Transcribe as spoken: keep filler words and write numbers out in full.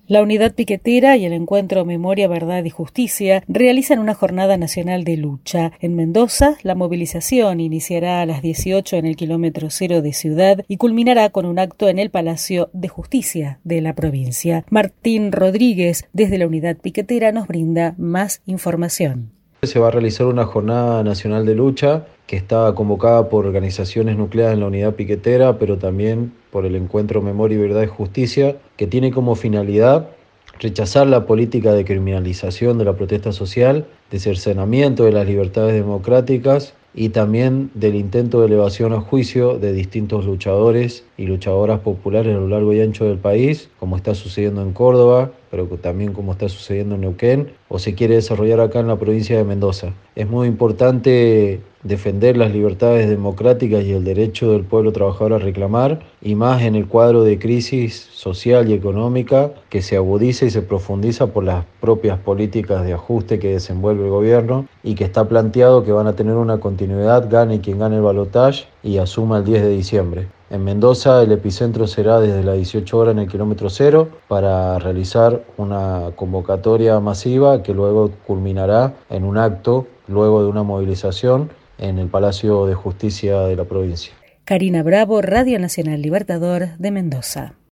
La Unidad Piquetera y el Encuentro Memoria, Verdad y Justicia realizan una jornada nacional de lucha. En Mendoza, la movilización iniciará a las dieciocho en el kilómetro cero de Ciudad y culminará con un acto en el Palacio de Justicia de la provincia. Martín Rodríguez, desde la Unidad Piquetera, nos brinda más información. Se va a realizar una jornada nacional de lucha que está convocada por organizaciones nucleadas en la Unidad Piquetera, pero también por el Encuentro Memoria, Verdad y Justicia, que tiene como finalidad rechazar la política de criminalización de la protesta social, de cercenamiento de las libertades democráticas y también del intento de elevación a juicio de distintos luchadores y luchadoras populares a lo largo y ancho del país, como está sucediendo en Córdoba, pero también como está sucediendo en Neuquén, o se quiere desarrollar acá en la provincia de Mendoza. Es muy importante defender las libertades democráticas y el derecho del pueblo trabajador a reclamar, y más en el cuadro de crisis social y económica que se agudiza y se profundiza por las propias políticas de ajuste que desenvuelve el gobierno y que está planteado que van a tener una continuidad, gane quien gane el balotaje y asuma el diez de diciembre. En Mendoza el epicentro será desde las dieciocho horas en el kilómetro cero para realizar una convocatoria masiva que luego culminará en un acto, luego de una movilización, en el Palacio de Justicia de la provincia. Karina Bravo, Radio Nacional Libertador de Mendoza.